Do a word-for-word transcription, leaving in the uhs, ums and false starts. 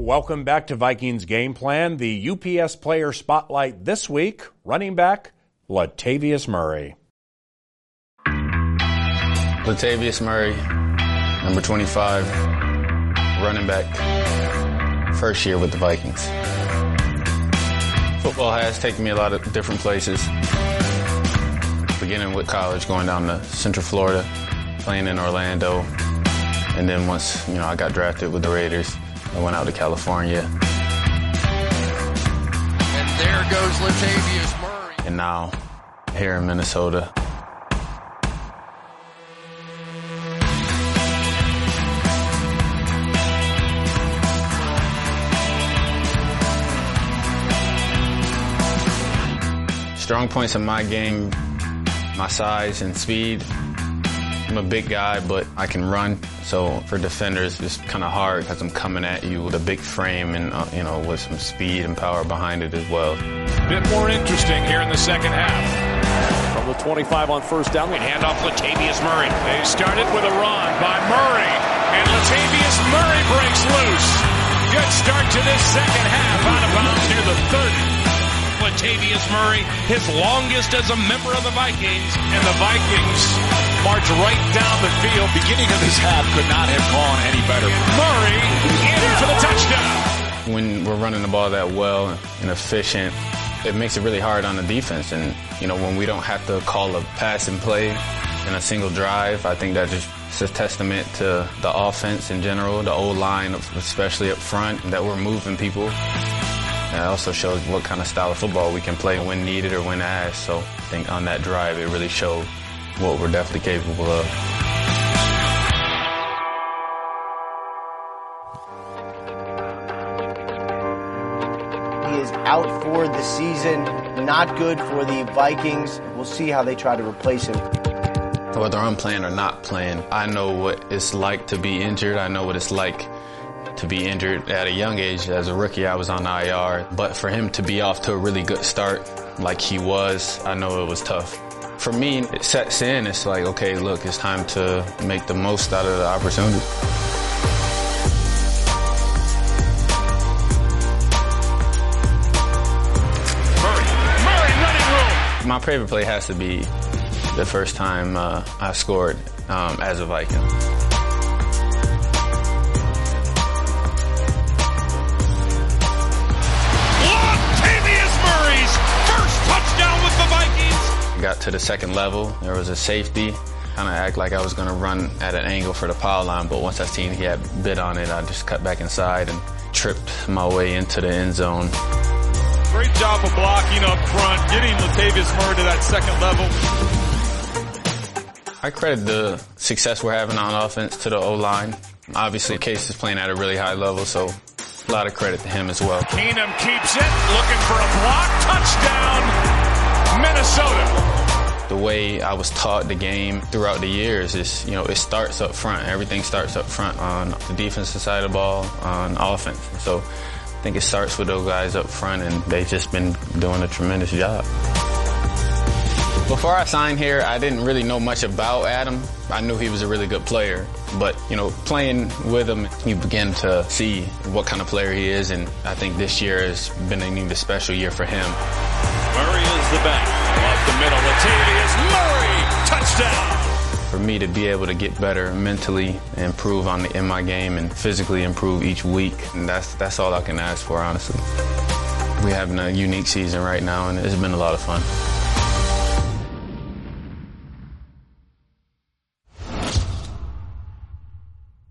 Welcome back to Vikings Game Plan. The U P S player spotlight this week, running back Latavius Murray. Latavius Murray, number twenty-five, running back, first year with the Vikings. Football has taken me a lot of different places, beginning with college, going down to Central Florida, playing in Orlando, and then once, you know, I got drafted with the Raiders, I went out to California. And there goes Latavius Murray. And now, here in Minnesota. Strong points in my game, my size and speed. I'm a big guy, but I can run. So for defenders, it's kind of hard because I'm coming at you with a big frame and, uh, you know, with some speed and power behind it as well. Bit more interesting here in the second half. From the twenty-five on first down. We hand off Latavius Murray. They started with a run by Murray, and Latavius Murray breaks loose. Good start to this second half, out of bounds near the thirty. Latavius Murray, his longest as a member of the Vikings, and the Vikings march right down the field. Beginning of this half could not have gone any better. Murray in for the touchdown. When we're running the ball that well and efficient, it makes it really hard on the defense. And, you know, when we don't have to call a pass and play in a single drive, I think that just is a testament to the offense in general, the O-line, especially up front, that we're moving people. And it also shows what kind of style of football we can play when needed or when asked. So I think on that drive, it really showed what we're definitely capable of. He is out for the season. Not good for the Vikings. We'll see how they try to replace him. Whether I'm playing or not playing, I know what it's like to be injured. I know what it's like to be injured at a young age. As a rookie, I was on I R. But for him to be off to a really good start like he was, I know it was tough. For me, it sets in. It's like, okay, look, it's time to make the most out of the opportunity. Murray, Murray running room. My favorite play has to be the first time uh, I scored um, as a Viking. Got to the second level, there was a safety. Kind of act like I was going to run at an angle for the power line, but once I seen he had bit on it, I just cut back inside and tripped my way into the end zone. Great job of blocking up front, getting Latavius Murray to that second level. I credit the success we're having on offense to the O-line. Obviously, Case is playing at a really high level, so a lot of credit to him as well. Keenum keeps it, looking for a block, touchdown, Minnesota. The way I was taught the game throughout the years is, you know, it starts up front. Everything starts up front on the defensive side of the ball, on offense. So I think it starts with those guys up front, and they've just been doing a tremendous job. Before I signed here, I didn't really know much about Adam. I knew he was a really good player. But, you know, playing with him, you begin to see what kind of player he is, and I think this year has been an even special year for him. Murray is the back. Up the middle, Latavius Murray, touchdown. For me to be able to get better mentally, improve on the, in my game, and physically improve each week, and that's that's all I can ask for, honestly. We're having a unique season right now, and it's been a lot of fun.